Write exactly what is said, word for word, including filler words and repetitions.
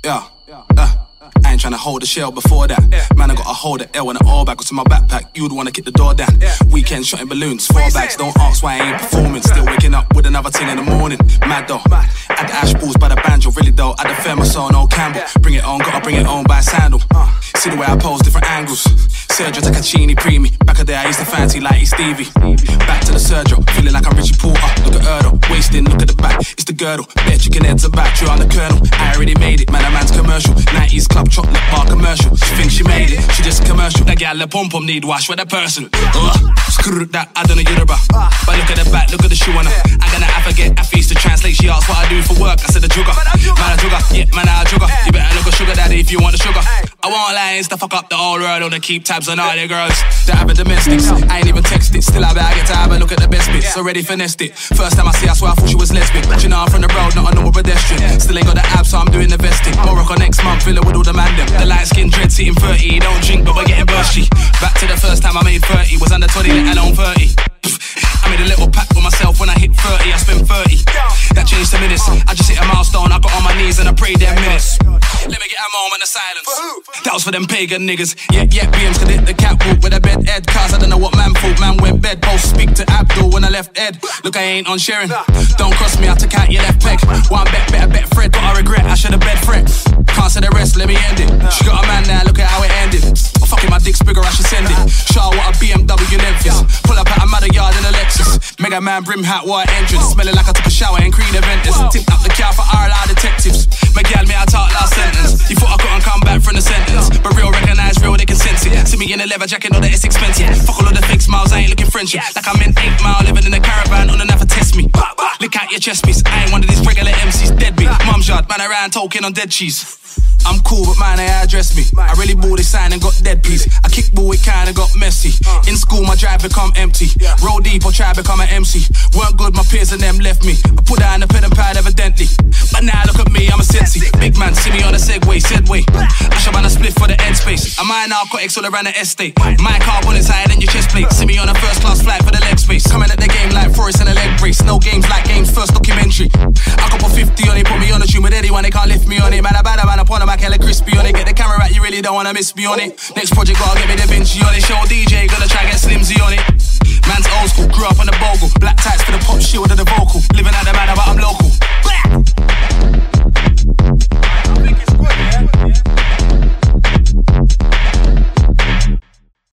Yeah, uh, I ain't tryna hold the shell before that. Man, I gotta hold the L and the all back. What's in my backpack? You'd wanna kick the door down. Weekend shotting balloons, four bags. Don't ask why I ain't performing. Still waking up with another thing in the morning. Mad though. At the ash balls by the banjo, really though. At the Fermason, no Campbell. Bring it on, gotta bring it on by sandal. See the way I pose, different angles. Sergio Tacchini preemie. Back of there, I used to fancy like Stevie. Back to the Sergio, feeling like I'm Richie Porter. Look at Erdo, wasting, look at the back. It's the girdle, bare chicken heads are back. You're on the kernel. I already made it, man. A man's commercial. nineties club chocolate bar commercial. She thinks she made it, she just commercial. That gal, the pom pom need wash with a person. Ugh, screw that, I don't know Yoruba. But look at the back, look at the shoe on her. I'm gonna have to get Affis to translate. She asked what I do for work. I said a jugger. Man, a jugger, yeah, man, a jugger. You better look at sugar daddy if you want the sugar. I won't lie, it's to fuck up the whole world. Or to keep tabs on all the girls that have a domestics. I ain't even text it, still I better get to have a look at the best bits. Already finessed it. First time I see her, I swear I thought she was lesbian. You know I'm from the road, not a normal pedestrian. Still ain't got the abs, so I'm doing the vesting. Morocco next month, fill it with all the man them. The light skin dread sitting thirty, don't drink, but we're getting bursty. Back to the first time I made thirty, was under twenty, let alone thirty. I made a little pact with myself when I hit thirty, I spent thirty. That changed the minutes. I just hit a milestone, I got on my knees and I prayed them minutes. Let me get a moment of silence. That was for them pagan niggas. Yeah, yeah, B Ms could hit the catwalk with a bed head. Cause I don't know what man thought. Man went bed, both speak to Abdul when I left Ed. Look, I ain't on sharing. Don't cross me, I took out your left peg. One bet, better bet Fred, but I regret I should've bet Fred. Can't say the rest, let me end it. She got a man now, look at how it ended. Oh, fucking my dick's bigger, I should send it. Show her what a B M W Memphis. Pull up at a mother yard in a Lexus. Mega man, brim hat, white entrance. Smelling like I took a shower in Creed Aventus. Tipped up the car for R L R detectives. My gal, me, I talk last sentence. You thought I couldn't come back from the sentence, but real recognize real, they can sense it. See me in a leather jacket, know that it's expensive. Fuck all of the fake smiles, I ain't looking friendship. Like I'm in eight mile, living in a caravan on enough to test me. Look at your chest piece, I ain't one of these regular M Cs, deadbeat. Mum's yard, man around talking on dead cheese. I'm cool, but man, they address me. I really bought this sign and got dead piece. I kick ball, it kinda got messy. In school, my drive become empty. Roll deep or try become an M C. Weren't good, my peers and them left me. I put down the pen and pad evidently. But now look at me, I'm a sensei. Big man, see me on a Segway, Segway. I should run a split for the headspace. I might narcotics all around the estate. My car on inside and your chest plate. See me on a first class flight for the leg space. Coming at the game like Forrest and a leg brace. No games like games, first documentary. I got put fifty on it, put me on a tune with anyone, they can't lift me on it. Man, I bad a man upon a Mac, hella crispy on it. Get the camera right, you really don't wanna miss me on it. Next project, gotta get me Da Vinci on it. Show D J, gonna try